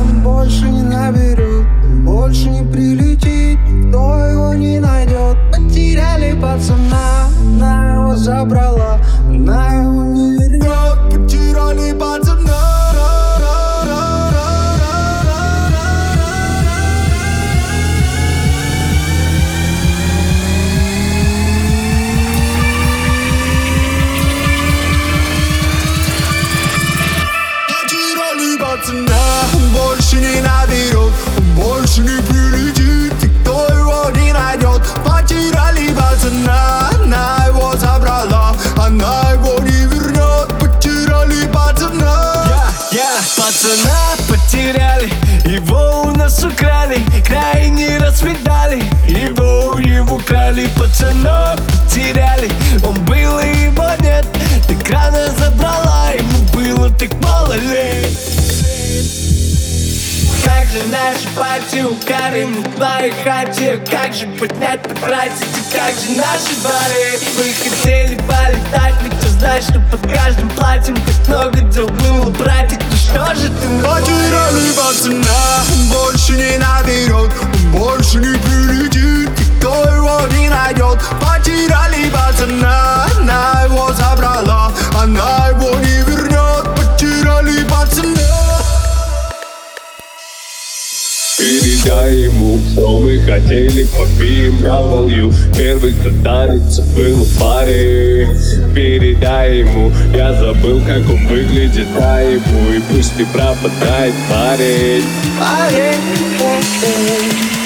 больше не наберет, больше не прилетит, кто его не найдет. Потеряли пацана, она его забрала, она его не вернет. Потеряли пацана. Больше не наберет, больше не прилетит, и кто его не найдет. Потеряли пацана, она его забрала, она его не вернет. Потеряли пацана. Пацана потеряли, его у нас украли, край не рассветали, его украли. Пацана потеряли, он был и его нет, так рано забрала, ему было так мало лет. Как же наши пати укорим в твоей хате, как же поднять, потратить, и как же наши бары. Мы хотели полетать, ведь ты знаешь, что под каждым платьем так много дел было, братик, ну что же ты новый? Потеряли пацана, больше не наберет, больше не прилетит, и кто его не найдет. Потеряли пацана, она его забрала, она его не вернет. Потеряли пацана. Передай ему, что мы хотели, попьем браволью. Первый, кто танец, был в паре. Передай ему, я забыл, как он выглядит наяву, и пусть не пропадает парень.